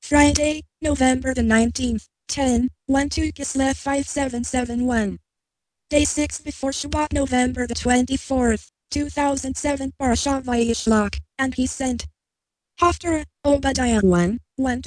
Friday, November the 19th, 10:12 Kislev 5771. Day 6 before Shabbat, November the 24th, 2007 Parashat Vayishlach, and he sent. Haftarah, Obadiah 1,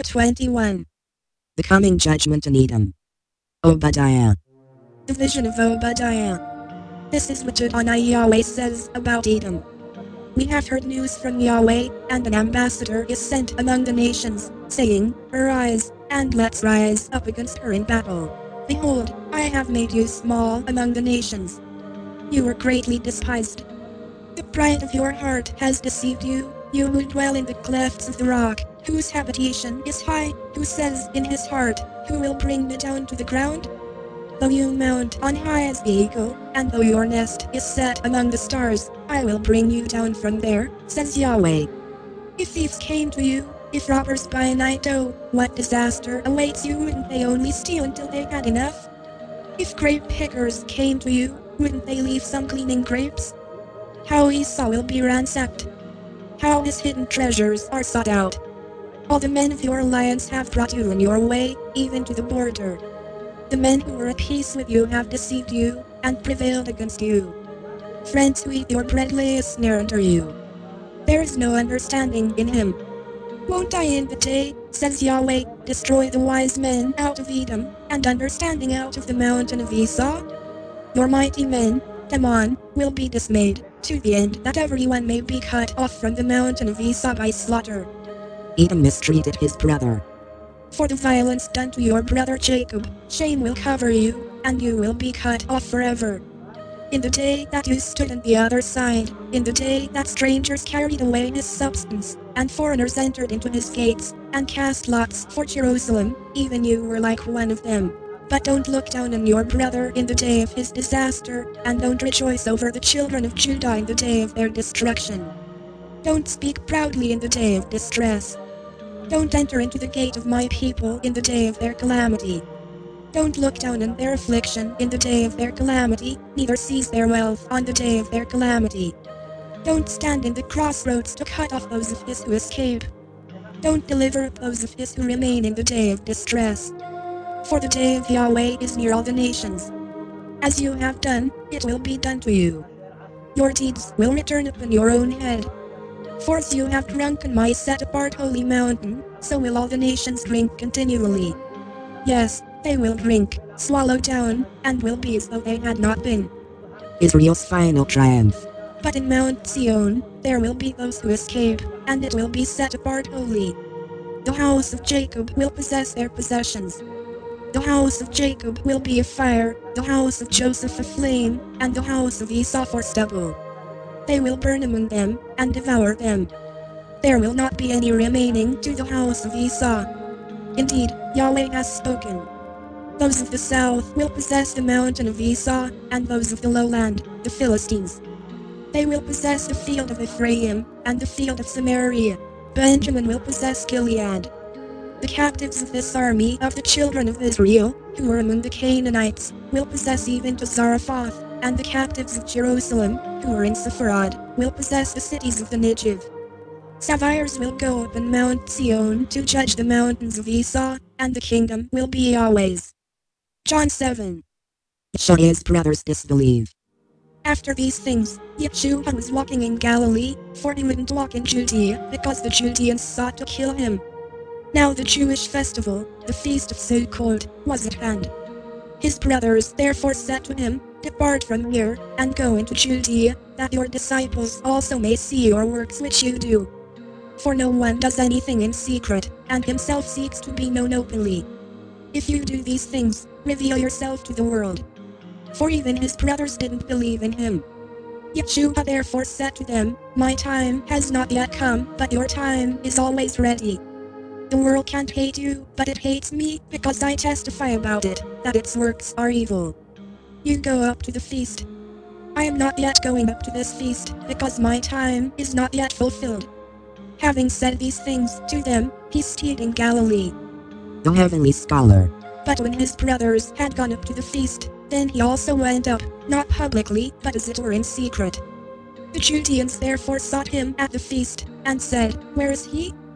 1-21. The coming judgment in Edom. Obadiah. The vision of Obadiah. This is what Adonai Yahweh says about Edom. We have heard news from Yahweh, and an ambassador is sent among the nations, saying, Arise, and let's rise up against her in battle. Behold, I have made you small among the nations. You were greatly despised. The pride of your heart has deceived you, you who dwell in the clefts of the rock, whose habitation is high, who says in his heart, Who will bring me down to the ground? Though you mount on high as the eagle, and though your nest is set among the stars, I will bring you down from there, says Yahweh. If thieves came to you, if robbers by night, oh, what disaster awaits you? Wouldn't they only steal until they had enough? If grape pickers came to you, wouldn't they leave some cleaning grapes? How Esau will be ransacked. How his hidden treasures are sought out. All the men of your alliance have brought you in your way, even to the border. The men who were at peace with you have deceived you, and prevailed against you. Friends who eat your bread lay a snare under you. There is no understanding in him. Won't I in the day, says Yahweh, destroy the wise men out of Edom, and understanding out of the mountain of Esau? Your mighty men, Teman, will be dismayed, to the end that everyone may be cut off from the mountain of Esau by slaughter. Edom mistreated his brother. For the violence done to your brother Jacob, shame will cover you, and you will be cut off forever. In the day that you stood on the other side, in the day that strangers carried away his substance, and foreigners entered into his gates, and cast lots for Jerusalem, even you were like one of them. But don't look down on your brother in the day of his disaster, and don't rejoice over the children of Judah in the day of their destruction. Don't speak proudly in the day of distress. Don't enter into the gate of my people in the day of their calamity. Don't look down on their affliction in the day of their calamity, neither seize their wealth on the day of their calamity. Don't stand in the crossroads to cut off those of his who escape. Don't deliver up those of his who remain in the day of distress. For the day of Yahweh is near all the nations. As you have done, it will be done to you. Your deeds will return upon your own head. For as you have drunk on my set-apart holy mountain, so will all the nations drink continually. Yes, they will drink, swallow down, and will be as though they had not been. Israel's final triumph. But in Mount Zion, there will be those who escape, and it will be set apart holy. The house of Jacob will possess their possessions. The house of Jacob will be a fire, the house of Joseph a flame, and the house of Esau for stubble. They will burn among them, and devour them. There will not be any remaining to the house of Esau. Indeed, Yahweh has spoken. Those of the south will possess the mountain of Esau, and those of the lowland, the Philistines. They will possess the field of Ephraim, and the field of Samaria. Benjamin will possess Gilead. The captives of this army of the children of Israel, who were among the Canaanites, will possess even to Zarephath, and the captives of Jerusalem, who are in Sepharad, will possess the cities of the Negev. Sapphires will go up on Mount Zion to judge the mountains of Esau, and the kingdom will be Yahweh's. John 7. Yeshua's brothers disbelieve. After these things, Yeshua was walking in Galilee, for he wouldn't walk in Judea, because the Judeans sought to kill him. Now the Jewish festival, the feast of Sukkot, was at hand. His brothers therefore said to him, Depart from here, and go into Judea, that your disciples also may see your works which you do. For no one does anything in secret, and himself seeks to be known openly. If you do these things, reveal yourself to the world. For even his brothers didn't believe in him. Yeshua therefore said to them, My time has not yet come, but your time is always ready. The world can't hate you, but it hates me, because I testify about it, that its works are evil. You go up to the feast. I am not yet going up to this feast, because my time is not yet fulfilled. Having said these things to them, he stayed in Galilee. The heavenly scholar. But when his brothers had gone up to the feast, then he also went up, not publicly, but as it were in secret. The Judeans therefore sought him at the feast, and said, Where is he?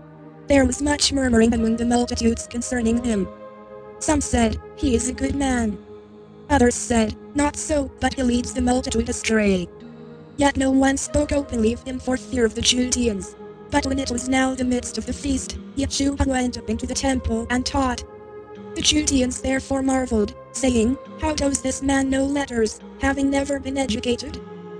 There was much murmuring among the multitudes concerning him. Some said, "He is a good man." Others said, "Not so, but he leads the multitude astray." Yet no one spoke openly of him for fear of the Judeans. But when it was now the midst of the feast, Yeshua went up into the temple and taught. The Judeans therefore marveled, saying, "How does this man know letters, having never been educated?"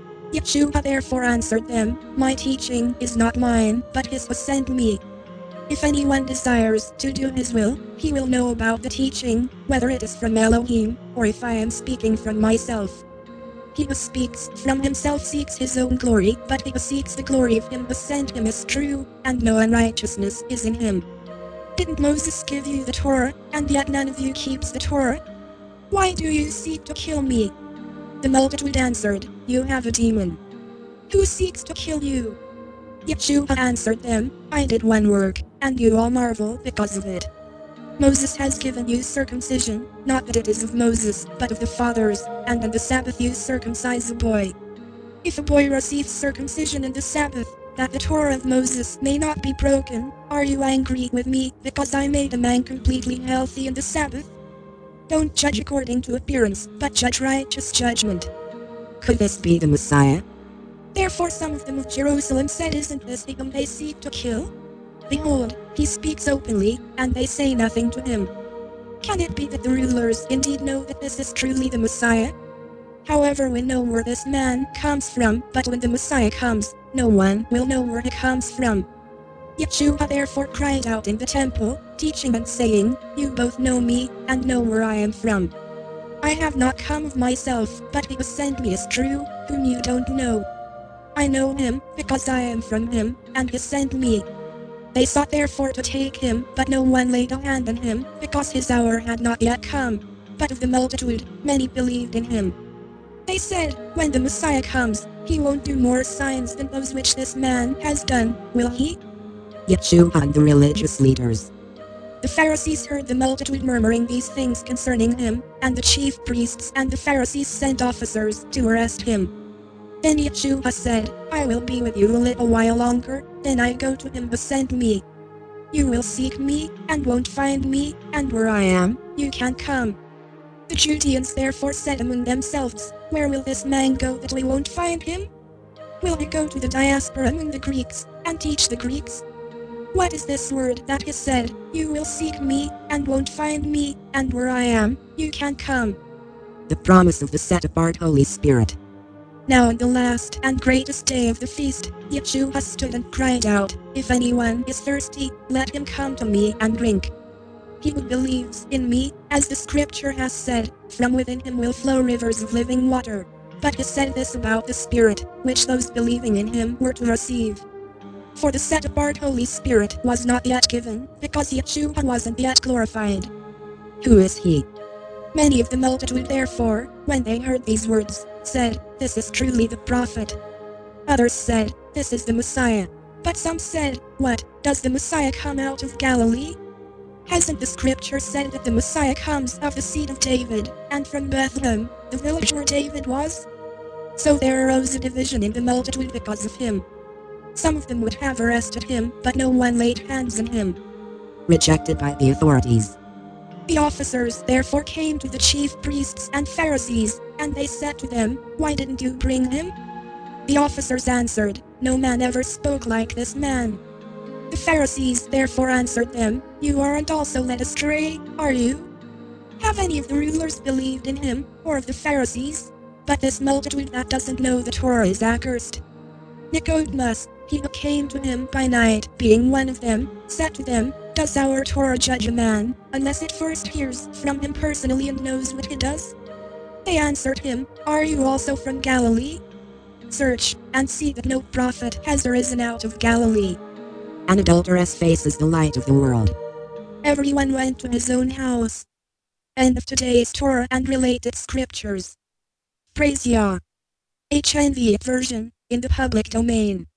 Yeshua therefore answered them, "My teaching is not mine, but his who sent me. If anyone desires to do his will, he will know about the teaching, whether it is from Elohim, or if I am speaking from myself. He who speaks from himself seeks his own glory, but he who seeks the glory of him who sent him is true, and no unrighteousness is in him. Didn't Moses give you the Torah, and yet none of you keeps the Torah? Why do you seek to kill me?" The multitude answered, "You have a demon. Who seeks to kill you?" Yeshua answered them, "I did one work, and you all marvel because of it. Moses has given you circumcision, not that it is of Moses, but of the fathers, and on the Sabbath you circumcise a boy. If a boy receives circumcision in the Sabbath, that the Torah of Moses may not be broken, are you angry with me because I made a man completely healthy in the Sabbath? Don't judge according to appearance, but judge righteous judgment." Could this be the Messiah? Therefore some of them of Jerusalem said, "Isn't this the whom they seek to kill? Behold, he speaks openly, and they say nothing to him. Can it be that the rulers indeed know that this is truly the Messiah? However, we know where this man comes from, but when the Messiah comes, no one will know where he comes from." Yeshua therefore cried out in the temple, teaching and saying, "You both know me, and know where I am from. I have not come of myself, but he who sent me is true, whom you don't know. I know him, because I am from him, and he sent me." They sought therefore to take him, but no one laid a hand on him, because his hour had not yet come. But of the multitude, many believed in him. They said, "When the Messiah comes, he won't do more signs than those which this man has done, will he?" Yeshua and the religious leaders. The Pharisees heard the multitude murmuring these things concerning him, and the chief priests and the Pharisees sent officers to arrest him. Then Yeshua said, "I will be with you a little while longer, then I go to him who sent me. You will seek me, and won't find me, and where I am, you can't come." The Judeans therefore said among themselves, "Where will this man go that we won't find him? Will he go to the diaspora among the Greeks, and teach the Greeks? What is this word that he said, 'You will seek me, and won't find me, and where I am, you can't come'?" The promise of the set-apart Holy Spirit. Now on the last and greatest day of the feast, Yeshua stood and cried out, "If anyone is thirsty, let him come to me and drink. He who believes in me, as the scripture has said, from within him will flow rivers of living water." But he said this about the Spirit, which those believing in him were to receive. For the set-apart Holy Spirit was not yet given, because Yeshua wasn't yet glorified. Who is he? Many of the multitude therefore, when they heard these words, said, "This is truly the prophet." Others said, "This is the Messiah." But some said, "What, does the Messiah come out of Galilee? Hasn't the scripture said that the Messiah comes of the seed of David, and from Bethlehem, the village where David was?" So there arose a division in the multitude because of him. Some of them would have arrested him, but no one laid hands on him. Rejected by the authorities. The officers therefore came to the chief priests and Pharisees, and they said to them, "Why didn't you bring him?" The officers answered, "No man ever spoke like this man." The Pharisees therefore answered them, "You aren't also led astray, are you? Have any of the rulers believed in him, or of the Pharisees? But this multitude that doesn't know the Torah is accursed." Nicodemus, he who came to him by night, being one of them, said to them, "Does our Torah judge a man, unless it first hears from him personally and knows what he does?" They answered him, "Are you also from Galilee? Search, and see that no prophet has arisen out of Galilee." An adulteress faces the light of the world. Everyone went to his own house. End of today's Torah and related scriptures. Praise Yah. HNV version, in the public domain.